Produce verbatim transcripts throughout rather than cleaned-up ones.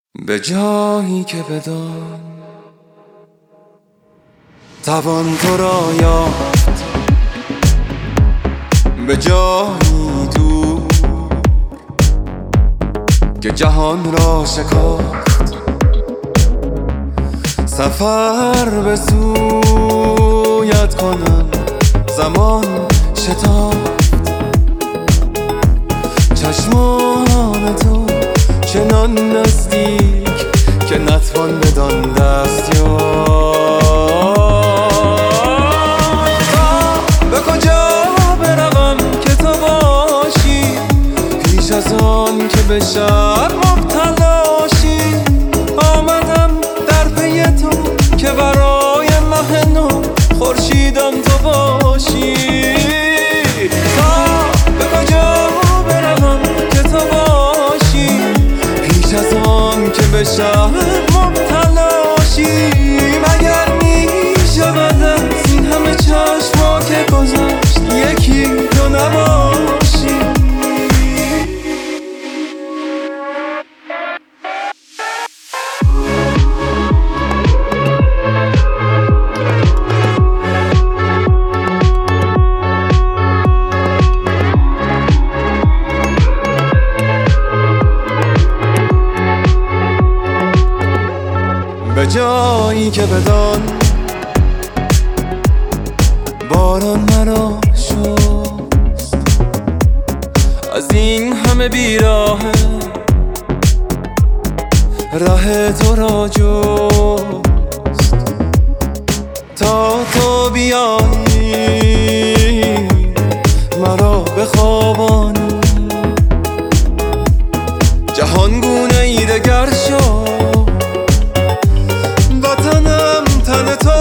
به جایی که بدان توان تو را یافت، به جایی دور که جهان را شکافت، سفر به سویت کنم زمان شتافت. چشمان تو چنان نزدیک که نتوان بدان دست یافت. تا به کجا بروم که تو باشی، پیش از آن که به شب مبتلاشی. آمدم در پی تو که برای ماه نو خورشیدم تو باشی. تا به کجا بروم که تو باشی، پیش از آن که به شب مبتلاشی. مگر می شود از این همه چشما که گذشت یکی تو نباشی. به جایی که بدان باران مرا شست، از این همه بیراه ره تو را جست. تا تو بیایی مرا بخوابانی، جهان گونه ای دگر شد. وطنم تن تو،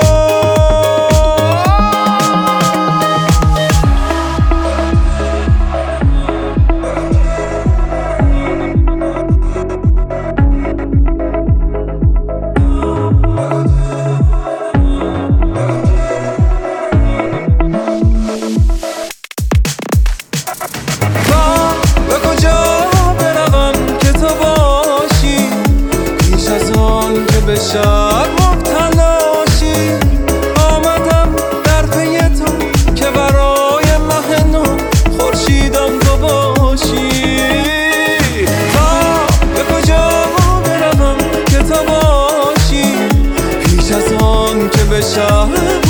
تا به کجا بروم که تو باشی، پیش از آن که به شب مبتلاشی. آمدم در پی تو که برای ماه نو خورشیدم تو باشی. تا به کجا بروم که تو باشی، پیش از آن که به شب